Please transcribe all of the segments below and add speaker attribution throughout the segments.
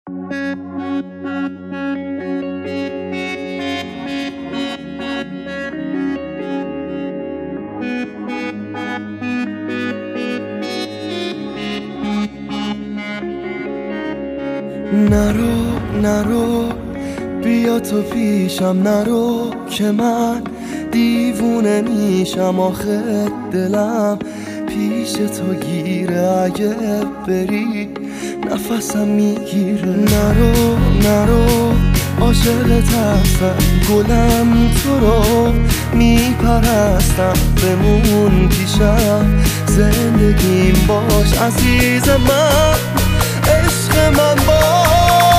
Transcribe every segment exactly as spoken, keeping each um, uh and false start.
Speaker 1: نرو نرو بیا تو پیشم، نرو که من دیوونه میشم. آخه دلم پیش تو گیره، اگه بری نفسم میگیره. نرو نرو عاشقت هستم، گلم تو رو میپرستم. بمون پیشم، زندگیم باش عزیز من، عشق من باش.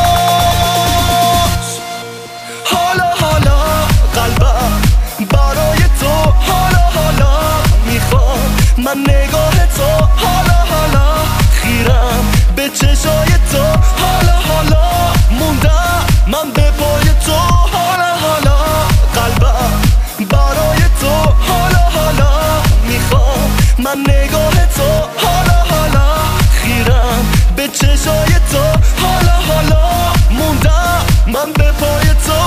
Speaker 1: حالا حالا قلبم برای تو، حالا حالا میخوام من نگاه تو. حالا حالا خیرم به چشای تو، حالا حالا موندم من به پای تو. حالا حالا قلبم برای تو، حالا حالا میخوام من نگاه تو. حالا حالا خیرم به چشای تو، حالا حالا موندم من به پای تو.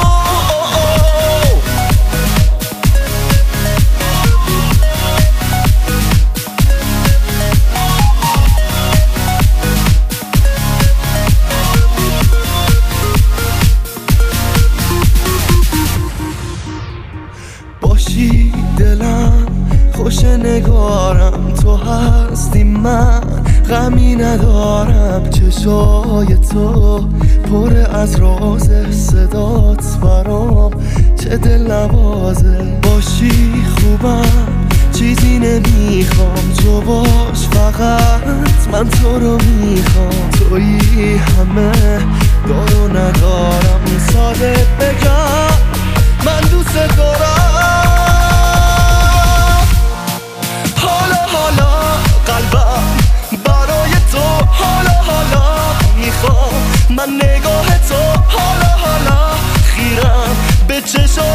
Speaker 1: باشی دلم خوش نگارم، تو هستی من غمی ندارم. چشای تو پر از راز، صدات برام چه دل نوازه. باشی خوبم چیزی نمیخوام، تو باش فقط من تو رو میخوام. تویی همه دارو ندارم، ساده بگم من دوست دارم. حالا حالا قلبم برای تو، حالا حالا میخوام من نگاه تو. حالا حالا خیرم به چشم